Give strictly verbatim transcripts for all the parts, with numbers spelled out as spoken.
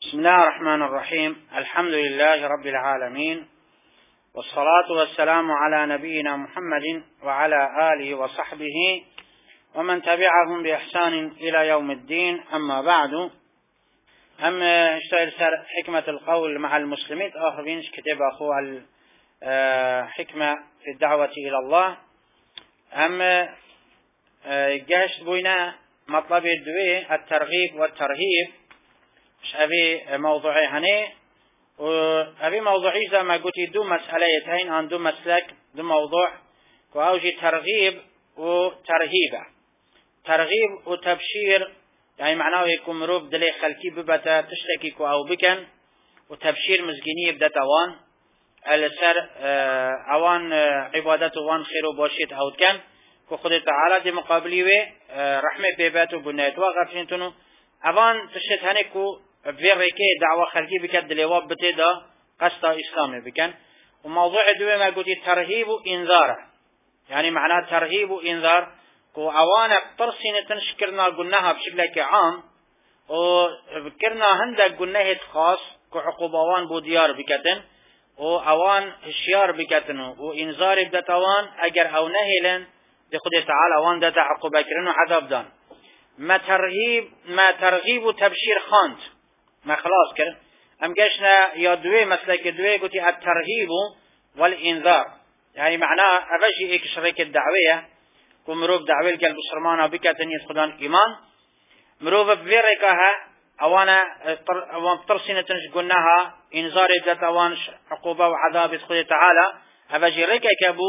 بسم الله الرحمن الرحيم. الحمد لله رب العالمين، والصلاة والسلام على نبينا محمد وعلى آله وصحبه ومن تبعهم بإحسان إلى يوم الدين. أما بعد، أما اشتغل حكمة القول مع المسلمين آخرين كتاب أخوة الحكمة في الدعوة إلى الله. أما جهشت بوينا مطلب الدوي الترغيب والترهيب، مش أبي موضوعي هني وأبي موضوعي زي ما قلت دو مسألتين عن دو مسلك دو موضوع كأوجي ترغيب وترهيب. ترغيب وتبشير يعني معناه يكون مروب دلي خلكي ببتا تشتكي كو أو بكن، وتبشير مزجيني بدا توان السر اوان عبادت وان خير وباشيت أو كان كو خد تعالى دي مقابلي و رحمة بيبات وبنات وغفرين تنو اوان تشت هنكو في ريكي دعوة خلقي بكد لواب بتدا قصة إسلامي بكن. وموضوع دوي ما قلت ترهيب وإنذار، يعني معناه ترهيب وإنذار كو أوانا ترسينة تنشكرنا قلناها بشكل عام، وذكرنا هندك قلناها خاص كو عقوبوان بو ديار بكتن وأوان هشيار بكتن وإنذار بدتوان أجر أو نهيلن بخد تعالى وان دتا عقوبة كرن وعذاب دان. ما ترهيب ما ترغيب وتبشير خانت ما خلاص كر ام قشنا يا دوي مسلك دوي قلت الترهيب والإنذار، يعني معناه أبجي إيك شريك الدعوية ومروف دعوية القلب السرمانة بكتن يسخدان إيمان مروف بفيركها أوانا أوان ترسينة تنش قلناها إنذار بدت أوان عقوبة وعذاب يسخد تعالى أبجي ريكا كابو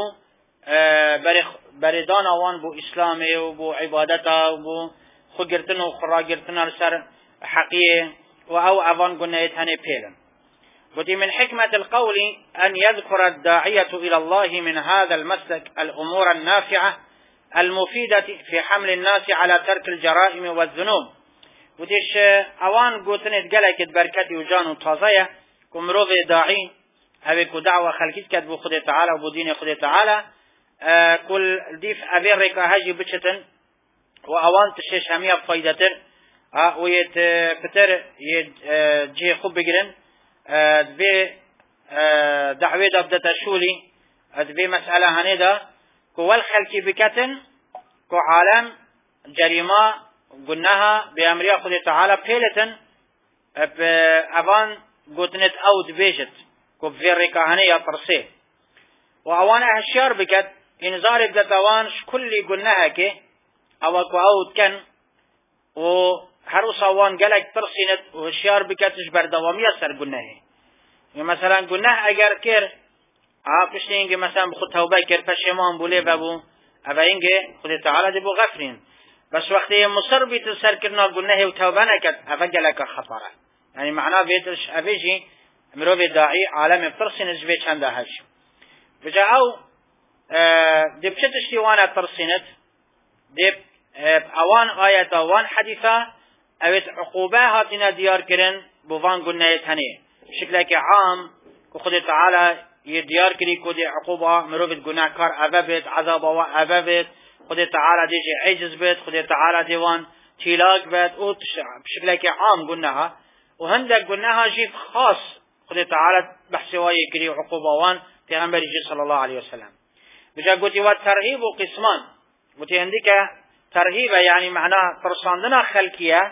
بردان أوان بو إسلامي وبو عبادته وبو خجرتنا وخراجرتنا لسر حقيقي وأو أوان قلنا يتهني بيلا. ودي من حكمة القول أن يذكر الداعية إلى الله من هذا المسلك الأمور النافعة المفيدة في حمل الناس على ترك الجرائم والذنوب. وديش أوان قلتنا يتقلق بركتي وجان وطازية كمروض داعي أبيكو دعوة خلقيت كتبو خد تعالى وبو دين خد تعالى آه كل ديف أبير ريكا هاجي بچتن وأوان تشيش همية بفايدتر آه ويت بتر يد آه جي خوب بقرن آه دبي آه دعوة دبدة شولي دبي مسألة هنيدا كوال خلقي بكتن كو عالم جريمة قلناها بأمريا خد تعالى بيلتن أبان قوتنت أو دبيجت كو بفير ريكا هنية برسي وأوان أهشيار بكت إنذار بدتوان كل قلناها كي أو كو أود كان وحروس أوان قالك ترسينت وهشيار بكتش بردوامية سر قلناها. مثلا قلناها أجر كير عاقش لينجي مثلا بخد توبة كير فشيمان بولي بابو أبا ينجي خد تعالى دي بو غفرين، بس وقت مصر بيتسر كرنا قلناها وتوبانا كت أفجلك خطرة، يعني معناه بيتش أبيجي مروب داعي عالم بترسين جبيت عنده هاش بجاءوا اه دي بشتشتي وانا ترسينت دي اه اوان آيات اوان حديثة اويت عقوبة هاتنا ديار كرن بوفان قلنا يتهني بشكلك عام كخد تعالى يديار كري كودي عقوبة مروب قلنا كار أبابت عذابة أبابت خد تعالى ديجي عجز بيت خد تعالى ديوان تيلاق بيت بشكلك عام قلناها، وهندك قلناها جيف خاص خد تعالى بحسواي كري عقوبة وان پیغمبر صلى الله عليه وسلم. بجا قلت والترهيب قسمان، قلت عندك ترهيب يعني معناه ترصاندنا خلقية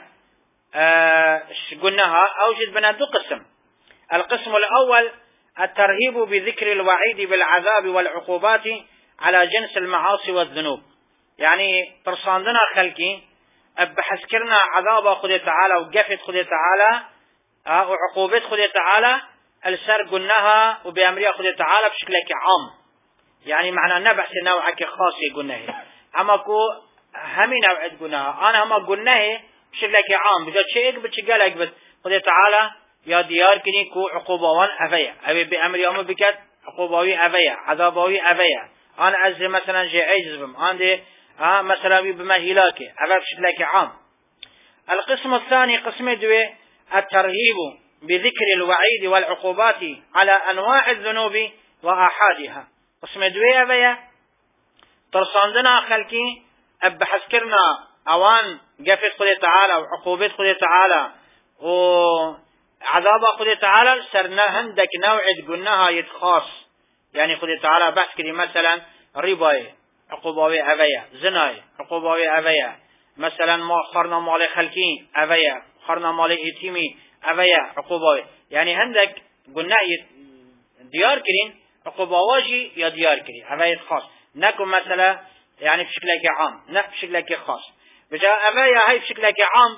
اه قلناها أوجد بنا دو قسم. القسم الأول الترهيب بذكر الوعيد بالعذاب والعقوبات على جنس المعاصي والذنوب، يعني ترصاندنا خلقي بحسكرنا عذاب خد تعالى وقفت خد تعالى اه وعقوبات خد تعالى السر قلناها وبأمريا خد تعالى بشكل عام، يعني معنى نبحث نوعك خاصي قلناها اما كو همي نوعد قلناها انا هما قلناها بشكل عام بجد شيء بتشقالك بس خد تعالى يا ديار كني كو عقوبوان أفيا أبي بأمريا أم بكت عقوبوي أفيا عذابوي أفيا أنا أزي مثلا جي عجزبم عندي اه مثلا بمهلاكي أفا بشكل عام. القسم الثاني قسم دوي الترهيب بذكر الوعيد والعقوبات على أنواع الذنوب وآحادها. قسم دوية بيا ترصاندنا خلقي أبحث كرنا أوان قفت خذ تعالى وعقوبات خذ تعالى و عذاب خود تعالى سرنا هندك نوع قلناها يتخاص يعني خود تعالى بحث كري مثلا رباي عقوبة أبيا زناي عقوبة أبيا مثلا ما خرنا مال خلقين أبيا خرنا مال إتيمي أبيا عقوبة يعني هندك قلنا ديار كرين عقوبة واجي يا ديار كرين أبيا خاص نكون مثلا يعني بشكلك عام لا بشكلك خاص بجاء أبيا هاي بشكلك عام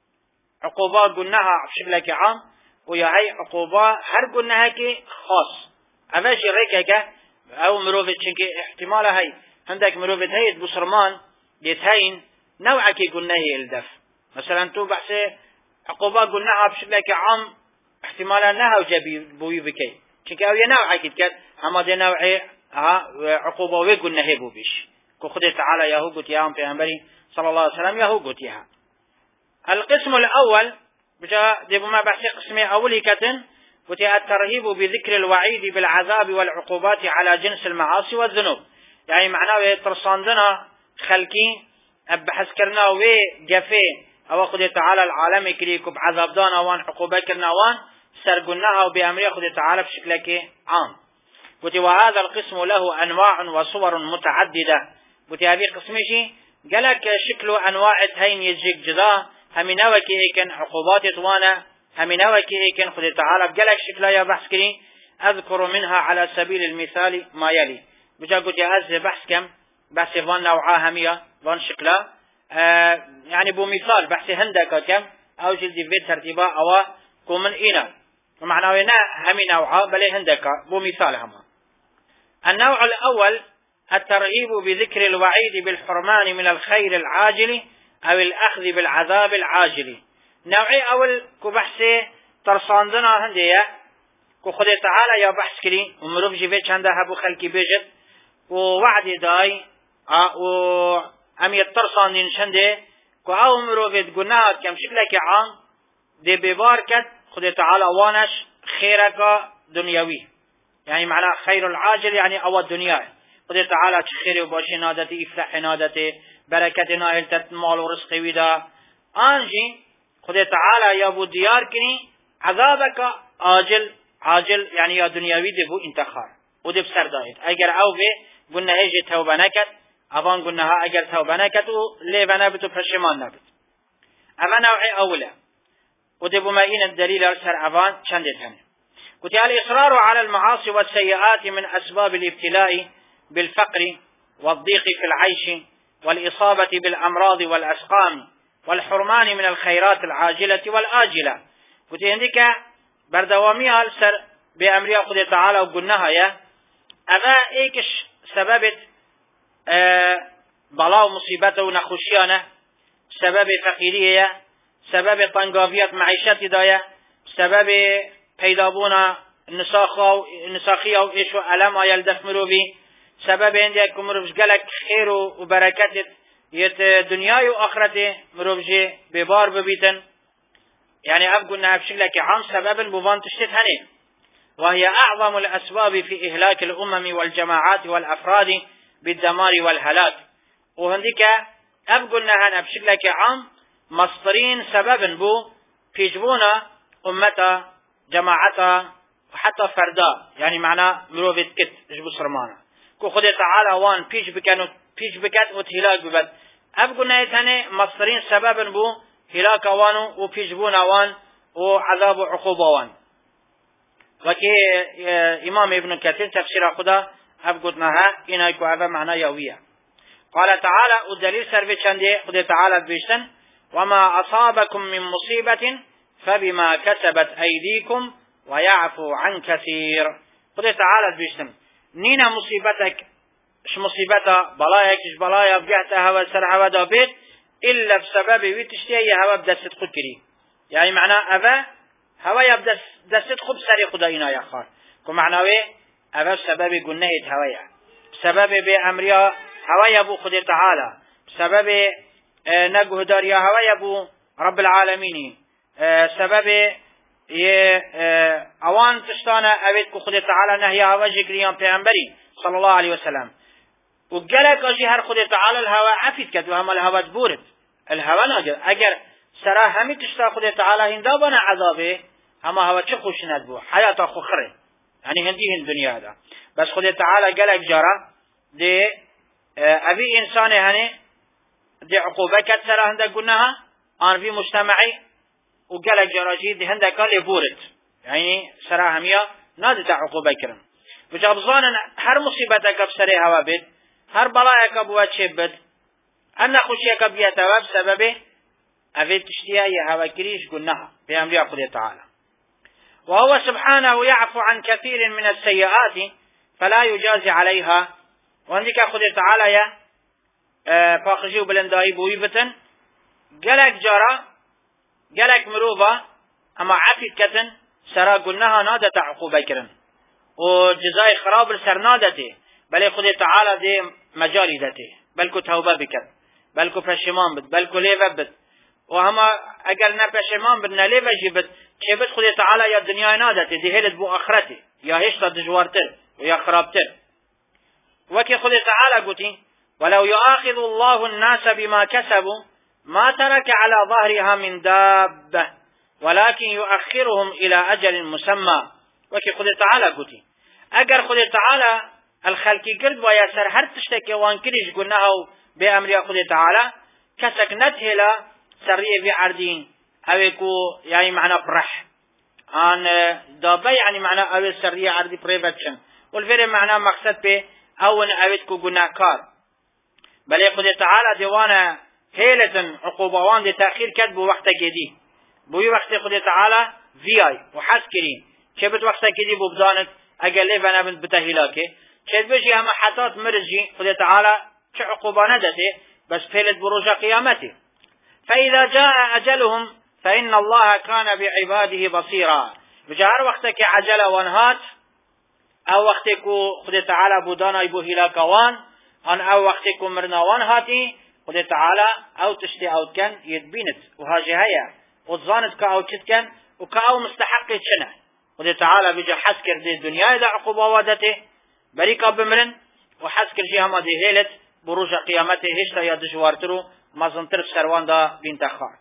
عقوبات قلناها بشكلك عام ويا هاي عقوبة هر قلناها كي خاص أباش ريكك أو مروفة شنك احتمال هاي عندك مروفة هاي بصرمان يتهين نوعك قلناه الدف مثلا تو بحث عقوبات قلناها بشكلك عام احتمال أنها وجبي بوي بكي شنك أو ينوعك كد أما دي نوعي ها عقوبة وقلناه بو بيش كو خد تعالى يهو قلت ياهم في أنبري صلى الله عليه وسلم يهو قلت ياها. القسم الأول بجاء ديبو ما بحث قسمي أولي كتن وتي الترهيب بذكر الوعيد بالعذاب والعقوبات على جنس المعاصي والذنوب يعني معناه ترصاندنا خلقي بحث كرنا وي جفي او خد تعالى العالم كريكو بعذاب دانا وان عقوبة كرنا وان سرقناها وبأمر خد تعالى بشكلك عام وتي وهذا القسم له أنواع وصور متعددة وتي هذه قسمشي قالك شكله أنواع هين يجيك جدا همينا وكي ايكن عقوبات توانا همينا وكي ايكن خد تعالى بقالك شكلا يا بحث كري اذكر منها على سبيل المثال ما يلي بجا قلت يا هز بحث كم بحث فان نوعا همية فان شكلا آه يعني بو مثال بحث هندك كم او جلدي في ترتيبا او كومن اينا ومعنى هنا همي نوعا بل هندك بو مثال هما. النوع الاول الترغيب بذكر الوعيد بالحرمان من الخير العاجل او الاخذ بالعذاب العاجل. نوعي اول كو بحث ترصاندنا هندية كو خد تعالى يا بحث كري ومروف جيبه چنده هبو خلقي بيجد ووعد داي و ام يترصاندين شنده كو او مروف تقولناها كم شكلك عام دي بباركت خد تعالى وانش خيرك دنيوي يعني معنى خير العاجل يعني او الدنيا خد تعالى خير وباشي نادتي افلح نادتي بركتنا هلتت مال ورزق ويدا انجي خد تعالى يا ابو ديار كني عذابك عاجل عاجل يعني يا دنيوي دي بو انتخار ودي بسر دايت اگر او بي قلنا هيجي توبه نكت افان قلنا ها اگر توبه نكت ليه بنابتو پشمان نبت. اما نوعي اولا ودي بما این الدليل ارسر افان چندت هنه قلت الاصرار على المعاصي والسيئات من اسباب الابتلاء بالفقر والضيق في العيش والإصابة بالأمراض والأسقام والحرمان من الخيرات العاجلة والآجلة. قلت عندك بردواميها السر بأمرها قد تعالى وقلناها يا أما إيكش سببت آه بلاو مصيبته ونخشيانه سبب فقيرية سبب طنقافية معيشة داية سبب پیدابونا نساخية وإيشو ألم يلدف مروبي سبب عندك مروبش قالك خير وبركات يت دنياي وآخرته مروبجي ببار ببيتن يعني أبقلنا بشكلك عام سببا بوان تشتت هني وهي أعظم الأسباب في إهلاك الأمم والجماعات والأفراد بالدمار والهلاك. وهنديك أبقلنا هنا بشكلك عام مصدرين سببا بو بيجبونا أمتا جماعتا وحتى فردا يعني معناه مروفت كت جبو سرمانا كو خد تعالى وان بيج بكانو بيج بكات وتهلاك ببد أبقلنا يتاني مصدرين سببا بو هلاك وانو وبيجبونا وان وعذاب عقوبة وان. وكي إمام ابن كثير تفسير خدا أبقلناها إنا يكو هذا معنى يوية. قال تعالى والدليل سربي چنده خد تعالى بيشتن وما أصابكم من مصيبة فبما كسبت أيديكم ويعفو عن كثير. خد تعالى بيشتن نينا مصيبتك اش مصيبتها بلايك اش بلايا بقعتها هوا سر هوا دابيت إلا بسبب ويتشتيه هوا بدست خد كري يعني معنى أبا هوا يبدس دست خب سري خداينا يا خار كو معناوي أبا بسبب قنهت هوايا بسبب بأمريا هوا يبو خد تعالى بسبب اه نقه داريا هوا يبو رب العالمين اه سبب يه اه اوان تشتانا اويت كو خد تعالى نهي هوا جكريان پیغمبري صلى الله عليه وسلم وقالك اجي هر خد تعالى الهوا عفيت كد وهم الهوا جبورت الهوا ناجر اگر سرا همي تشتا خد تعالى هندا بنا عذابه اما هوا چه خوشنت بو حیات خو خره يعني هندي هند دنیا دا بس خود تعالى قالك جرا دي ابي انسان هني دي عقوبه كثر هندك قلناها ان في مجتمعي وقالك جرا جي هندك قال بورد يعني سرا هميا نادت عقوبه كرم بجابزان هر مصيبتك بسري هوا بيت هر بلايك ابو تشبد ان خوشيك بيتوب سببه ابي تشتيا يا هوا كريش قلناها بامر الله تعالى وهو سبحانه يعفو عن كثير من السيئات فلا يجازي عليها وعندك خد تعالى يا فاخجي وبلنداي بويبتن قالك جرا قالك مروبا اما عفيت كتن سرا قلناها نادت عقوبة كرن وجزاي خراب السر نادته بل خد تعالى دي مجالي دته بلكو توبة بكر بلكو پشمان بد بلكو ليفة بد وهما اگر نه پشمان بد نه ليفة جبد كيبت خد تعالى يا الدنيا نادته دي هلت بو اخرته يا هشتا دجوارتر ويا خرابتر وكي خد تعالى قلتي ولو يؤاخذ الله الناس بما كسبوا ما ترك على ظهرها من دابة ولكن يؤخرهم إلى أجل مسمى وكي خد تعالى قلتي اگر خد تعالى الخلقي قرد ويا سر هر تشتكي وان كريش قلناه بأمر خد تعالى كسك نتهلا سرية في عردين اوكو يعني معنى برح عن دابة يعني معنى او سرية عردي بريفتشن والفير معنى مقصد به اون اوتكو قناكار بل خد تعالى ديوانا هيلة عقوبوان دي تأخير كدبو وقت جدي بوي وقت خد تعالى في اي وحسكرين كبت وقت جدي ببدانت اقل لي فانا بنت بتهيلاكي كد بجي اما حتات مرجي خد تعالى چه عقوبانه دته بس فيلت بروج قيامته فإذا جاء أجلهم فإن الله كان بعباده بصيرا بجار وقتك عجل وانهات او وقتك خد تعالى بودانا يبو هلاكوان ان او وقتك مرنا وانهاتي خد تعالى او تشتي او كان يتبينت وهاجي هيا وظانت كاو كتكن وكاو مستحق شنه خد تعالى بيجي حسكر دي الدنيا اذا عقوبة وادته بريكا بمرن وحسكر جيها دي هيلت بروج قيامته هشتا يا دجوارترو ما زنتر سروان دا بنتخار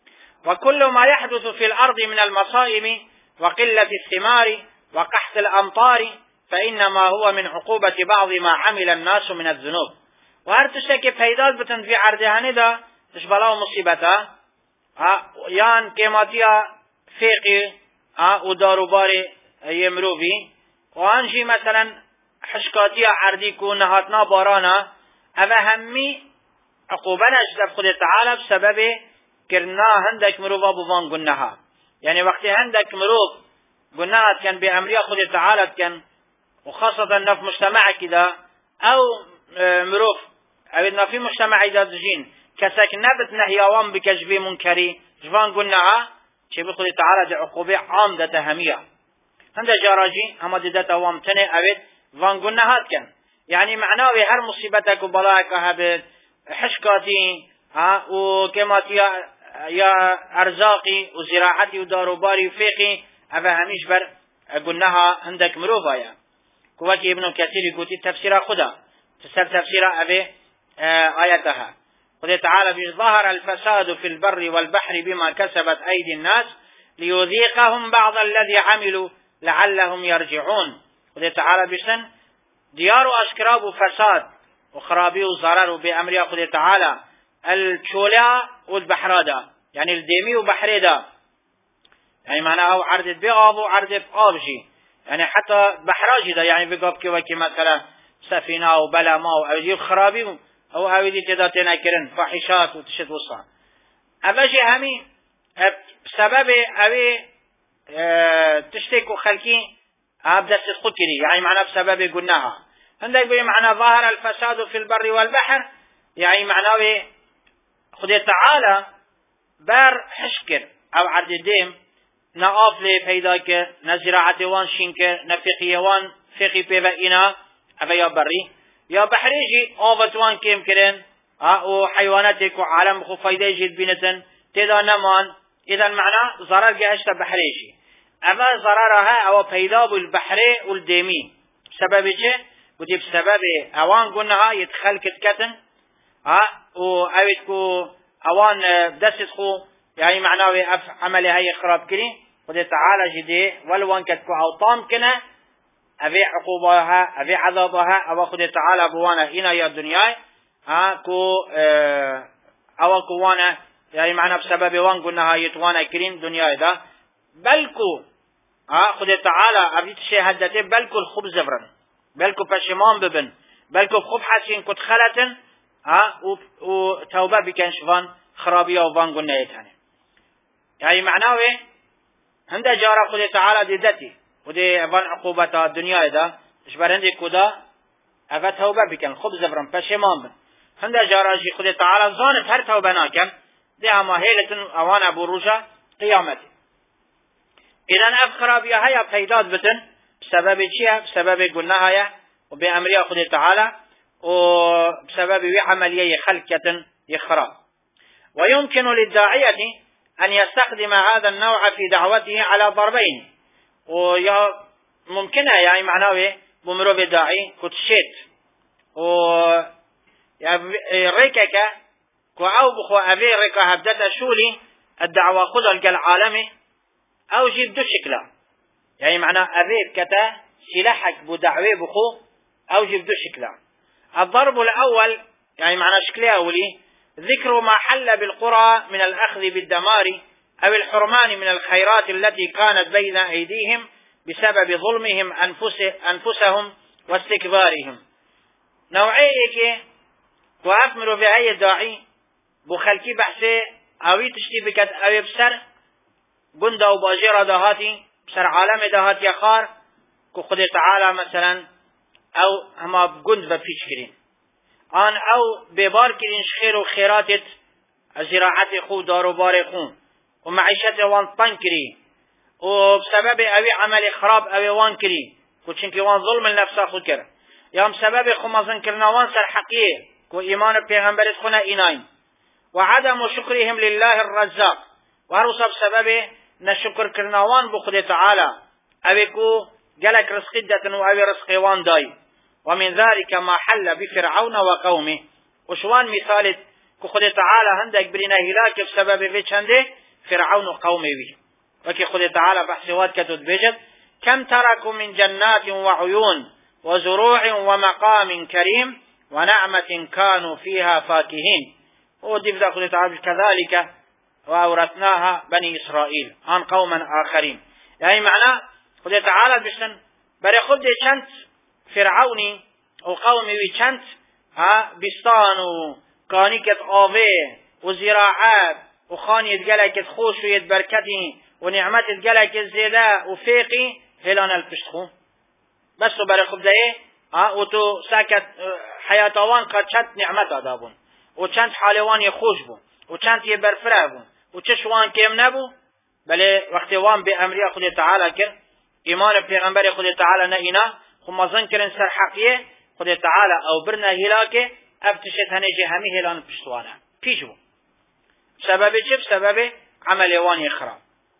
وكل ما يحدث في الأرض من المصائب وقلة الثمار وقحط الأمطار فإنما هو من عقوبة بعض ما عمل الناس من الذنوب وهر تشتكي فايدات بتن في عردهاني دا تشبلاو مصيبتا يان كيماتيا فيقي وداروباري يمروفي وانجي مثلا حشكاتيا عرديكو نهاتنا بارانا اوه همي عقوبة نجد خود تعالى بسبب كرنا هندك مروفا بوان قنها يعني وقت هندك مروف قنها كان بأمريا خود تعالى كان وخاصة نف مجتمع كده او مروف او في مجتمع اذا تجين كسك نبت نهيوان بكجبي منكري جوان قنها شي بخود تعالى دي عقوبة عام ده تهمية هنده جاراجي هما دي ده توام تنه اوید وان قنها كان يعني معناه هر مصيبتك وبلاك هبت حشكاتي ها وكماتي يا ارزاقي وزراعتي وداروباري وفيقي افا هميش بر قلناها عندك مروفا يا كواكي ابن كثير يقول تفسير خدا تسر تفسير افي آياتها قل تعالى ظهر الفساد في البر والبحر بما كسبت ايدي الناس ليذيقهم بعض الذي عملوا لعلهم يرجعون قل تعالى بسن ديار اشكراب فساد وخرابي وضرر بأمر خد تعالى الشولا والبحرادا يعني الديمي وبحريدا يعني معناه عرض بغاب وعرض بقابجي يعني حتى بحراجي دا يعني بقاب كي مثلا سفينة وبلما او خرابي او اويدي تداتنا كرن فاحشات وتشد وصا ابجي همي بسبب اوي اه تشتكوا خلقي ابدا تسقط يعني معناه بسبب قلناها عندك بمعنى ظهر الفساد في البر والبحر يعني معناه خدي تعالى بار حشكر او عرض ديم نقاف لي پیداك نزراعة وان شينك نفقية وان فقي بيبئنا افا يا بري يا بحريجي آفتوان كيم كرن او حيواناتك وعالم خفايده جيد بينتن تدا نمان اذا معنى ضرر جهشت بحريجي اما ضررها او پیدا بالبحري والديمي سبب چه؟ بودي بسبب اوان قلناها يتخل كتكتن ها و اويتكو اوان دست خو يعني معناه اف عملي هاي خراب كري خد تعالى جدي والوان كتكو او طام كنا ابي عقوبها ابي عذابها او خد تعالى بوانا هنا يا الدنيا ها كو اه او كوانا يعني معنا بسبب وان قلنا هاي توانا كريم دنيا ده بلكو ها خد تعالى ابي تشهدته بلكو الخبز زفرن بلكو پشمان ببن بلکو خوب حسین کت خلتن ها و و توبه بکنش وان خرابی و وان گناه تانه یعنی معناوه هنده جارا خود تعالی دیدتی و دی وان عقوبت دنیا دا اشبر هنده کدا اگه توبه بکن خوب زفرم پشمان بن هنده جارا جی خود تعالی زانت هر توبه ناکن دی اما هیلتن اوان ابو روشا قیامتی اذن اف خرابی های پیداد بتن بسبب چیه؟ بسبب گناه های وبأمر خود تعالى وبسبب عملية خلقة يخراب. ويمكن للداعية أن يستخدم هذا النوع في دعوته على ضربين وممكن يعني معناه بمرو بالداعي كتشيت و ريكك كأو بخو أبي ريكا هبدت شولي الدعوة خذ العالمي أو جيب دو شكلا يعني معناه أبي كتا سلاحك بدعوة بخو أو جيب دو شكلا. الضرب الأول يعني معنى شكل أولي ذكر ما حل بالقرى من الأخذ بالدمار أو الحرمان من الخيرات التي كانت بين أيديهم بسبب ظلمهم أنفس أنفسهم واستكبارهم. نوعية وأكمل في أي داعي بخلكي بحثي أوي تشتي بكت أوي بسر بندا وباجرة دهاتي بسر عالم دهاتي أخار كخد تعالى مثلا او هما بگند و پیچ کرین آن او ببار کرین خیر و خیراتت زراعت خو داروبار خون و معیشت وان طن کری و بسبب اوی عمل خراب اوی وان کری و چنکی وان ظلم النفس خود کرد یا بسبب خو مزن کرنا وان سر حقیه و ایمان پیغمبرت خونه ایناین و عدم شکرهم لله الرزاق و هر بسبب نشکر کرنا وان بخود تعالی اوی کو جلك رزق دتن و اوی رزق وان دای ومن ذلك ما حل بفرعون وقومه وشوان مثال كخد تعالى عندك برنا هلاك بسبب في چنده فرعون وقومه وي وكي خد تعالى بحثوات كتد بجد كم تركوا من جنات وعيون وزروع ومقام كريم ونعمة كانوا فيها فاكهين ودفع خد تعالى كذلك وأورثناها بني إسرائيل عن قوما آخرين يعني معناه خد تعالى بشن بري خد چند فرعوني و قومي ويشنت ها بستان و كانيكت آوه و زراعات و خانيت جلكت خوش و يتبركتي و نعمت جلكت زيدا و فيقي هلان البشتخو بس بري خب ده ها و تو ساكت حياتوان قد چند نعمت آدابون و چند حالوان يخوش بون و چند يبرفره بون و چشوان كم نبو بله وقت وان بأمريا خود تعالى كر ايمان پیغمبر خود تعالى نئنا خما ذنكرن سر حقية خد تعالى او برنا هلاكه افتشت هنجي همي هلان بشتوانا بيجو سبب جب سبب عمل واني خراب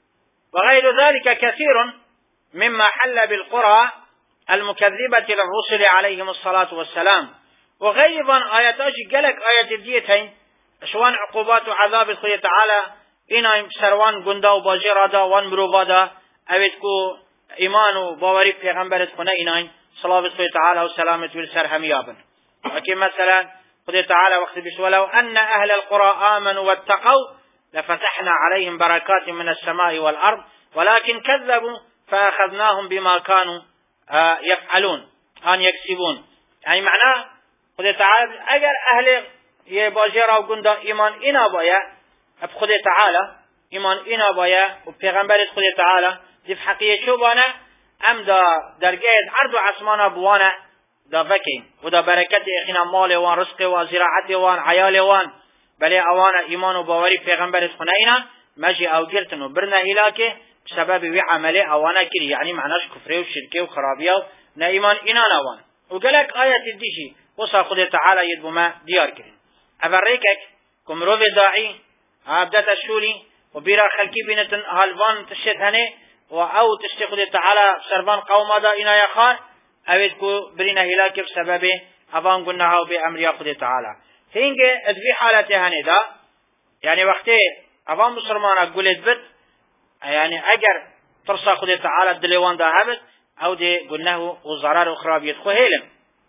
وغير ذلك كثير مما حل بالقرى المكذبة للرسل عليهم الصلاة والسلام وغيظا آياتاج قلق آيات الديتين شوان عقوبات وعذاب خد تعالى إنا سروان قندا وباجرادا وان مروبادا اويتكو ایمان و باوری پیغمبرت خونه ایناین صلوات الله تعالی و سلامت و سر همیابن وكي مثلا خد تعالى وقت بس ولو أن أهل القرى آمنوا واتقوا لفتحنا عليهم بركات من السماء والأرض ولكن كذبوا فأخذناهم بما كانوا آه يفعلون أن يكسبون يعني معناه خد تعالى أجر أهل يباجرا وقندا إيمان إنا بايا بخد تعالى إيمان إنا بايا وبيغمبر خد تعالى دي في حقيقة شو بانا أم دا درجات عرض عسمانا بوانا دا فكين ودا بركات إخنا مال وان رزق وان زراعت وان عيال وان بلي أوانا إيمان وباوري پیغمبر خنائنا مجي أو جرتن وبرنا هلاكه بسبب وي عمله أوانا كري يعني معناش كفره وشركه وخرابيه نا إيمان إنا نوان وقالك آية الديشي وصا خد تعالى يدبو ما ديار كرين أبريكك كم روف داعي عبدت الشولي وبيرا خلقي بنتن هالوان تشت هنه وأو تشت خد تعالى سربان قوم دا إنا يخار اوید کو برین هلاک بسبب اوان گناه بأمر خود تعالی هنگه ادوی حالت هندا یعنی وقتی اوان مسلمان گلت بد یعنی اگر ترسى خدي تعالى دليوان دا هبت او دي قلناه وزرار اخرى بيدخو هيلم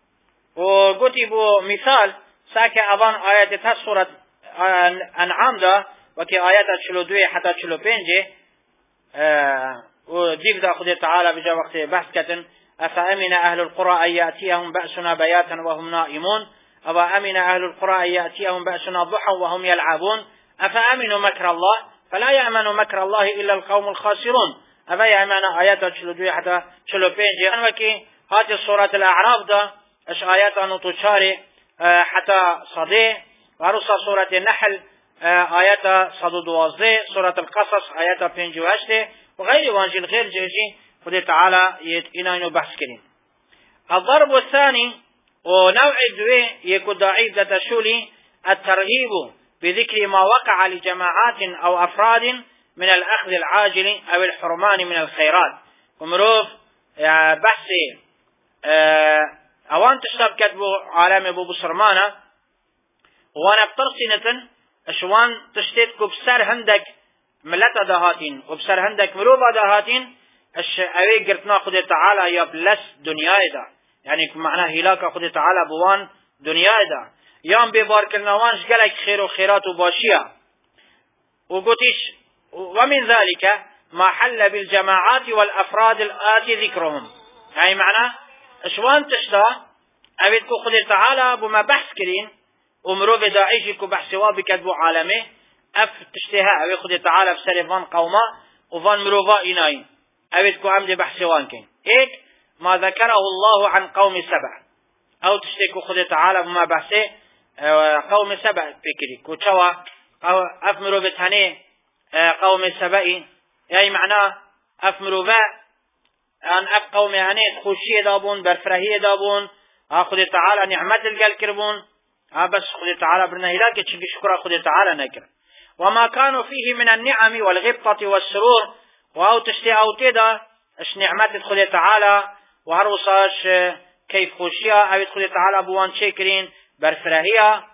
وقلت بو مثال ساكي اظن آيات تها سورة انعام دا وكي آيات چلو دوي حتى چلو پنجي اه وديك دا خدي تعالى بجا وقت بحث كتن افأمن اهل القرى ان يأتيهم بأسنا بياتا وهم نائمون أفأمن أهل القرى أن يأتيهم بأسنا ضحى وهم يلعبون أفأمنوا مكر الله فلا يأمن مكر الله إلا القوم الخاسرون أفا يأمن آيات شلو دوية حتى شلو بينجي أنوكي هذه الصورة الأعراف دا اش آيات نطوشاري حتى صدي ورسى سورة النحل آيات صدو دوازدي سورة القصص آيات بينجي وهشتي وغير وانجيل غير جيجي خذي تعالى يتئنانو بحث كريم. الضرب الثاني ونوع الدوي يكون ضعيف تشولي الترغيب بذكر ما وقع لجماعات أو أفراد من الأخذ العاجل أو الحرمان من الخيرات ومروف بحثي أوان تشتاب كتبو عالم أبو بصرمانة وانا بطرسنة أشوان تشتيتكو بسر هندك ملتا دهاتين وبسر هندك مروفا دهاتين أش أوي قرتنا خده تعالى يا بلس دنياي دا يعني معناه هلاك خده تعالى بوان دنياي دا يام ببار كلناوانش قلق خير وخيرات وباشية وقتش ومن ذلك ما حل بالجماعات والأفراد الآتي ذكرهم يعني معناه اشوان تشتا أبيتكو خده تعالى بما بحث كرين ومروف داعيشكو بحثوا بكتبو عالمي أف تشتها أبي خده تعالى بسر فان قوما وفان مروفا إناين أبيتكو عمد بحثوان كين إيك ما ذكره الله عن قوم سبع أو تشتكو خده تعالى بما بحثه قوم سبع فكري كوشوا أو أفمروا بتهني قوم سبعي يعني معناه أفمروا با أن أف قوم هني خوشية دابون برفرهية دابون أخذ تعالى نعمت الجل كربون بس خذ تعالى برنا هلاك تشبي شكرا خذ تعالى نكر وما كانوا فيه من النعم والغبطة والسرور وأو تشتي أو تدا إش نعمت خذ تعالى وهروساش كيف خوشية أو خذ تعالى بوان شكرين برفرهية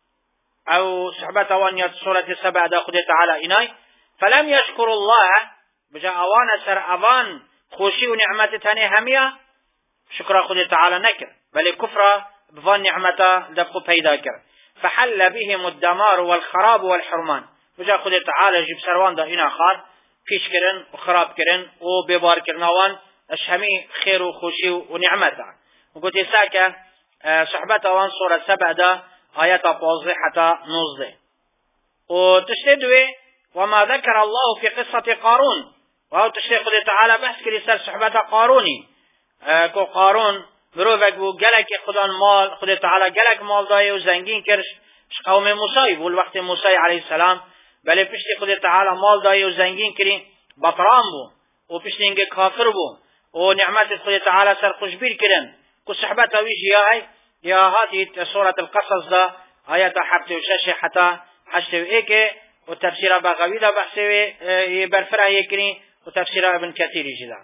أو صحبة وان سورة سبع دا خذ تعالى إناي فلم يشكر الله بجاء أوان سر أوان خوشي ونعمت تاني همية شكرا خذ تعالى نكر بل كفر بظن نعمته دبقوا بيدا كر فحل بهم الدمار والخراب والحرمان بجاء خذ تعالى جيب سروان دا إنا خار فيش كرن وخراب كرن وبيبار كرنوان أشهمي خير وخوشي ونعمته وقلت ساكا صحبة وان سورة سبع دا آيات بوضي حتى نوزي وتشتدوي وما ذكر الله في قصة قارون وهو تشتد خذ تعالى بحث كريسال صحبة قاروني كو قارون مروفك بو قلق خدان مال خذ تعالى قلق مال داي وزنگين كرش قوم موسى والوقت موسى عليه السلام بل پشتی خذ تعالى مال داي وزنگين كري بطران بو وپشتی انگه كافر بو ونعمت خذ تعالى سر خوشبير كرن كو صحبة ويجي ياهي يا هذه سورة القصص دا آيات حبت وشاشة حتى حشت وإيكي وتفسير بغوي دا بحثي برفره يكري وتفسير ابن كثير جدا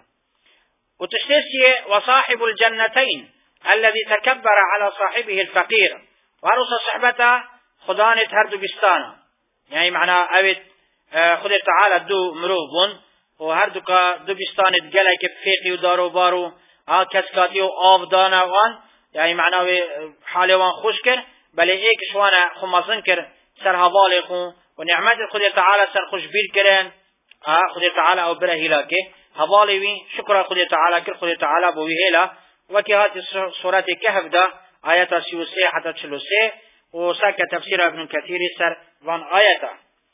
وتشتسي وصاحب الجنتين الذي تكبر على صاحبه الفقير ورس صحبته خدانة هردو بستانا يعني معنى أبد خد تعالى دو مروبون وهردو دو بستانة قلق بفيقي ودارو بارو كسكاتي وآف دانا وان يعني معناه حالي وان خوش كر بل ايك شوانا خمازن كر سر هوالي خو ونعمت خد تعالى سر خوش بير كرن خد تعالى او بره هلاكي هوالي وي شكرا خد تعالى كر خد تعالى بو هلا وكي هات سورة كهف دا آيات سيوسي حتى تشلوسي وساك تفسير ابن كثير سر وان آياتا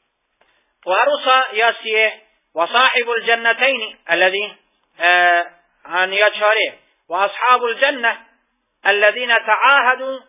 وهروسا ياسيه وصاحب الجنتين الذي آه عن يجهره وأصحاب الجنة الذين تعاهدوا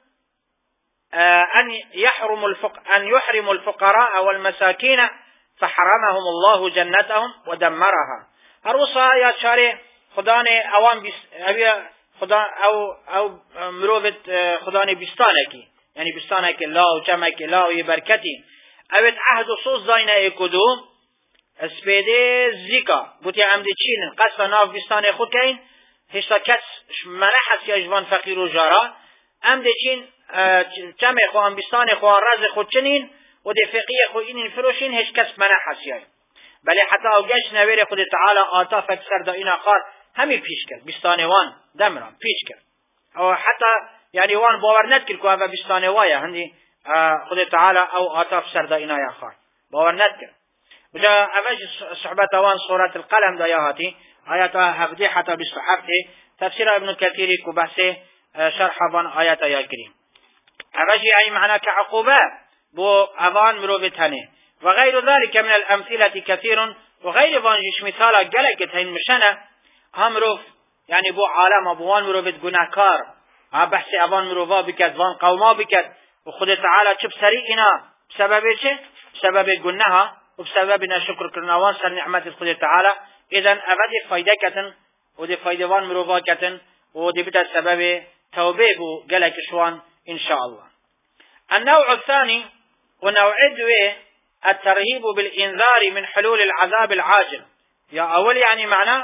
أن يحرموا الفق... أن يحرموا الفقراء والمساكين فحرمهم الله جنتهم ودمرها. هروسا يا شاري خداني أوان بس أبي خدان أو أو مروبة خداني بستانك يعني بستانك الله وجمعك الله ويبركتي أبد عهد صوص زينا يكدوم اسبيده زيكا بوتي عمدي تشين قصة ناف بستان خود كين هشتا كس منحس يا جوان فقير و جارا عمدي تشين جمع خوان بستان خوان رز خود چنين و دي فقية خو إنين فروشين هش كس منحس يا بلی حتی او گشت نویر خود تعالی آتا فکسر دا اینا خار همی پیش کرد بستانه وان دمران پیش کرد او حتی یعنی وان باور ند کرد که او بستانه وایه هندی خود تعالی او آتا فسر دا اینا یا خار باور ند کرد بجا اوش صحبت وان سورة القلم دا یاهاتی آیات هفده حتی بست هفته تفسیر ابن کثیری که بحث شرح بان آیات یا کریم اوش یعنی معنی که عقوبه بو اوان مروفت هنه وغير ذلك من الأمثلة كثير وغير فانجش مثالا قلقت هين مشانه همروف يعني بو عالم بوان مروفت گناهكار ها بحث اوان مروفا بكت وان قوما بكت وخد تعالى چه بسري انا بسبب چه بسبب گناها وبسبب نشكر كرناوان سر نعمت خد تعالى اذن ابد فايده كتن ودي فايده وان مروفا كتن ودي بتا سبب توبه بو قلق شوان ان شاء الله. النوع الثاني ونوع دوه الترهيب بالإنذار من حلول العذاب العاجل يا أول يعني معناه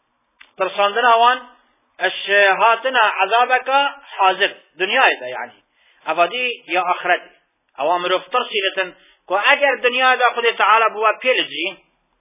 ترصندنا وان الشهاتنا عذابك حاضر دنيا إذا يعني أفادي يا آخرت أوامر افترسلة كو أجر دنيا إذا خد تعالى بوا بيلجي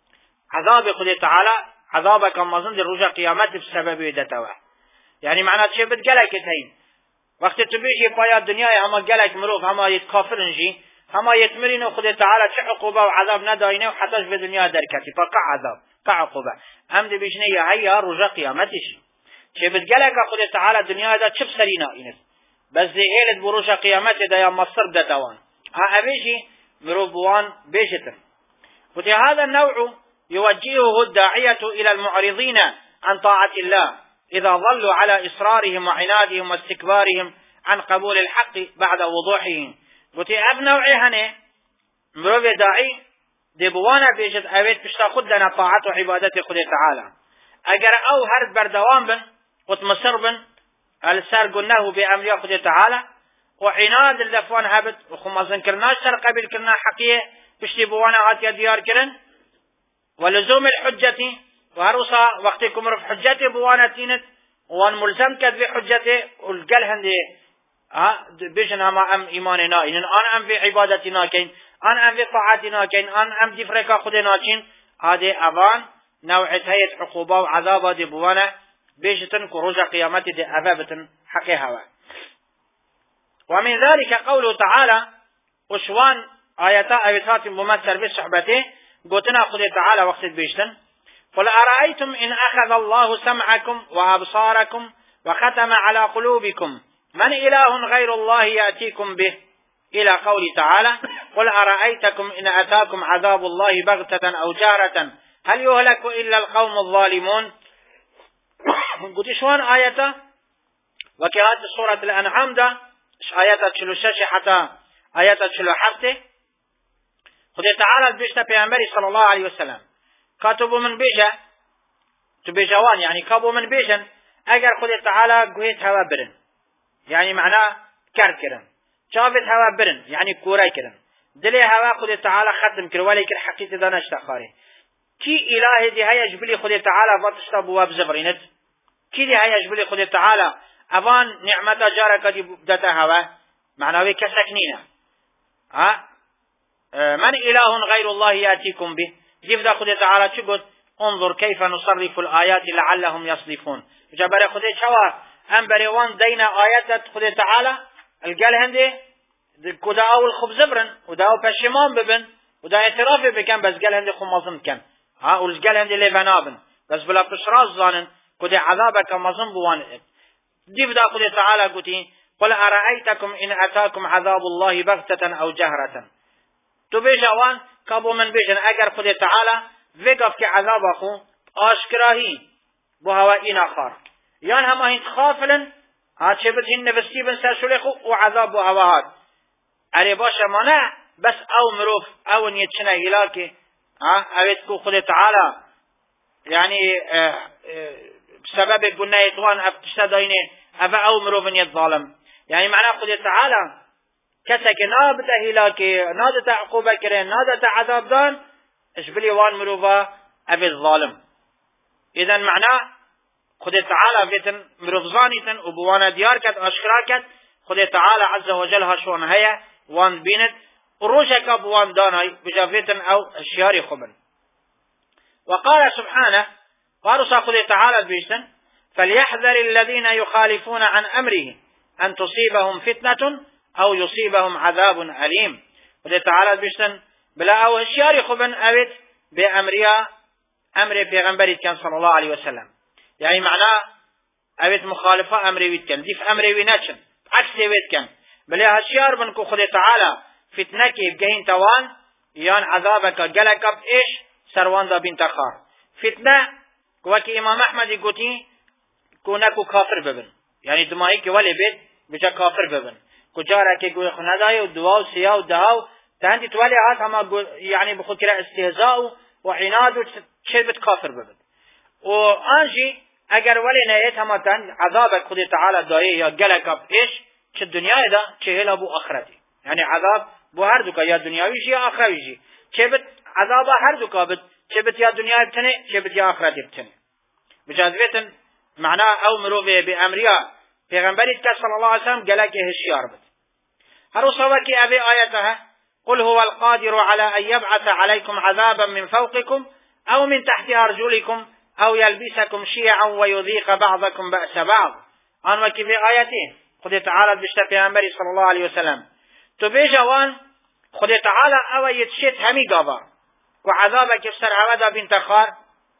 عذاب خد تعالى عذابك مظن رجع قيامات بسبب دتوا يعني معناه شيء بتقلك تين وقت تبيجي بايا الدنيا هما قلك مروف هما يتكافر نجي هما يتمرين خد تعالى چه عقوبة وعذاب نداينه وحتىش في الدنيا دركتي فقع عذاب قع عقوبة هم دي بيجنيه هيا رجع قيامتش چه بتقلك خد تعالى الدنيا دا چه بسرينا إنس بس دي هيلت برجع قيامتي دا يا مصر دا دوان ها أبيجي مروبوان بيجتن وفي هذا النوع يوجهه الداعية إلى المعرضين عن طاعة الله إذا ظلوا على إصرارهم وعنادهم واستكبارهم عن قبول الحق بعد وضوحه وتي اب نوعي هنه مروي داعي دي بوانا بيجد اويت بشتا خود لنا طاعت و عبادت خود تعالى اگر او هر بردوام بن وتمسر بن السر قلناه بأمر خود تعالى وعناد اللفوان هبت وخمازن كرناش سر قبل كرنا حقية بشتي بوانا هاتيا ديار كرن ولزوم الحجة وهروسا وقتكم رف حجتي بوانا تينت وان ملزم كد بحجته والقل هندي ها بيجن هما ام ايماننا ان ان ام في عبادتنا كين ان ام في طاعتنا كين ان ام دي فرقه خدنا كين هذه اوان نوعيه هي عقوبه وعذاب دي بوانا بيجتن كروج قيامت دي ابابتن حقي هوا. ومن ذلك قوله تعالى وشوان ايات ايات ممثل بصحبته قلتنا خد تعالى وقت بيجتن قل ارايتم ان اخذ الله سمعكم وابصاركم وختم على قلوبكم من إله غير الله يأتيكم به إلى قول تعالى قل أرأيتكم إن أتاكم عذاب الله بغتة أو جارة هل يهلك إلا القوم الظالمون. قلت شوان آية وكهات سورة الأنعام ده آيات تشلو الشاشة حتى آيات تشلو حفته خد تعالى بيشتا بيعنبري صلى الله عليه وسلم كاتبوا من بيجا تبيجوان يعني كابوا من بيجا أجر خد تعالى قويت هوا برن يعني معناه كار كرن شافت هوا برن يعني كوراي كرن دلي هوا خد تعالى ختم كر ولكن حقيقة دانش تخاري كي إله دي هيا جبلي خد تعالى فاتشتا بواب زبرينت كي دي هيا جبلي خد تعالى أفان نعمة جارك دي بدتا هوا معناه كسكنينة ها أه من إله غير الله يأتيكم به جيفدا خد تعالى تقول انظر كيف نصرف الآيات لعلهم يصدفون جبر خد شوا ام بريوان دينا آيات خد تعالى القال هندي كدا اول خبز برن ودا بشمان ببن ودا اعتراف بكن بس قال هندي خمازن كن ها والقال هندي لبنابن بس بلا بشراز زانن كدا عذابك مزن بوان ديف دا خد تعالى قتي قل أرأيتكم إن أتاكم عذاب الله بغتة أو جهرة تبيجوان كابو من بيجن اگر خد تعالى وقف كعذاب اخو آشكراهي بهوا إنا خار يعني هما هين خافلن هاد شبت هين نفسي بن سرشلخو وعذاب وهواهات علي باشا مانع بس او مروف او نيتشنا هلاكي ها اويتكو خد تعالى يعني اه اه بسبب قلنا يتوان افتشتدينه افا او مروف يتظالم يعني معناه خد تعالى كسك نابت هلاكي نادت عقوبة كرين نادت عذاب دان اشبلي وان مروفا ابي الظالم اذا معناه خد تعالى فيتن مرفزانيتن وبوانا ديار كت اشكرا كت خد تعالى عز وجل هشون هيا وان بينت وروشك بوان داناي بجافيتن او الشياري خبن وقال سبحانه قالوا خذ تعالى بيشتن فليحذر الذين يخالفون عن أمره أن تصيبهم فتنة أو يصيبهم عذاب أليم. خذ تعالى بيشتن بلا أو هشياري خبن أبد بأمريا أمر پیغمبری كان صلى الله عليه وسلم، يعني معناه أبد مخالفة أمري ويت كان ديف أمري ويناتشن عكس ويت كان بلا هشيار بنكو خذ تعالى فتنك بجهين توان يان عذابك جلك إيش سروان دا بنت خار فتنة وكي إمام أحمد يقولي كونكو كافر ببن، يعني دمائي كي ولي بيت بجا كافر ببن كجارة كي قوي خنداي ودواو سياو دهاو تهندي تولي عاد هما يعني بخود كلا استهزاء وعناد وشربت كافر ببن. وانجي اگر ولي نهيت هما تهند عذابك خد تعالى دايه يا جلك إيش چه الدنيا دا چه هلا بو آخرتي، يعني عذاب بو هر دوكا يا دنياوي جي يا آخروي جي چه بت عذاب هر دوكا بت چه بت يا دنيا بتنه چه بت يا آخرتي بتنه. بجازبتن معناه او مروفه بأمريا پیغمبری صلى الله عليه وسلم جلك هشيار بت. هرو صوكي أبي آياتها قل هو القادر على أن يبعث عليكم عذابا من فوقكم أو من تحت أرجلكم أو يلبسكم شيعا ويذيق بعضكم بأس بعض. أن وكي في آياتين خد تعالى بشتا پیغمبری صلى الله عليه وسلم تبي جوان خد تعالى او يتشت همي قابا وعذابك يفسر هودا بنت خار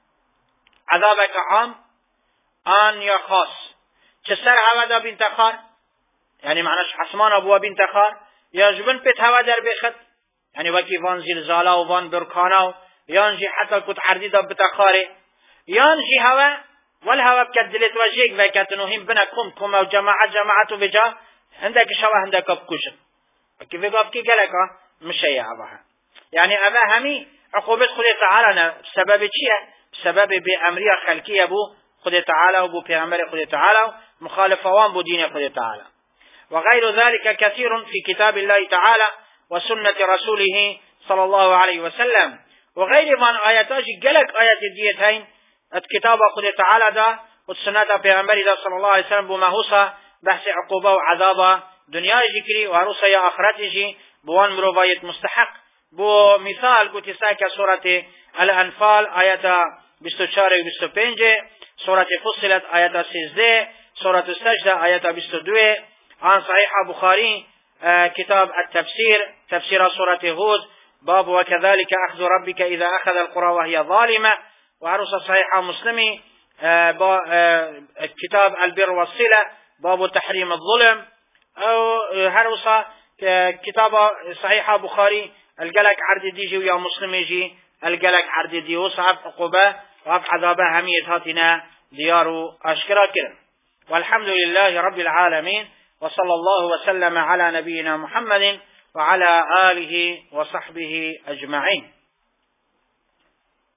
عذابك عام آن يا خاص چسر هودا بنت خار يعني معناش حسمان ابوه بنت خار يا جبن بيت هوا در بخت يعني وكي وان زلزالا وان بركانا يانجي حتى كنت عردي دا بتخاري يانجي هوا والهوا بكدلت وجيك وكتنوهم بنكم كم وجماعة جماعة بجا عندك شوا عندك بكوشن كيف يقف كي قالك مش هي أباها يعني أبا همي عقوبة خلي تعالى بسبب شيء بسبب بأمرية خلقية بو خلي تعالى وبو بأمر خلي تعالى مخالفوان بو دين خلي تعالى وغير ذلك كثير في كتاب الله تعالى وسنة رسوله صلى الله عليه وسلم وغير من آياتاج قالك آيات ديتين الكتاب خلي تعالى دا والسنة بأمر دا صلى الله عليه وسلم بمهوسة بحث عقوبة وعذابة دنيا جكري وعروسة يا آخرت جي بوان مروفاية مستحق بو مثال قلت ساكا سورة الأنفال آيات بستو چار و بستو پنج سورة فصلت آيات سيزده سورة السجدة آيات بستو دوه عن صحيح بخاري آه كتاب التفسير تفسير سورة هود باب وكذلك أخذ ربك إذا أخذ القرى وهي ظالمة وعروسة صحيحة مسلمي آه آه كتاب البر والصلة باب تحريم الظلم او هروسا كتاب صحيحة بخاري الجلك عرض ديجي ويا مسلم يجي الجلك عرض دي وصعب عقوبة وعب عذابة همية هاتنا ديار أشكرا كرم. والحمد لله رب العالمين وصلى الله وسلم على نبينا محمد وعلى آله وصحبه أجمعين.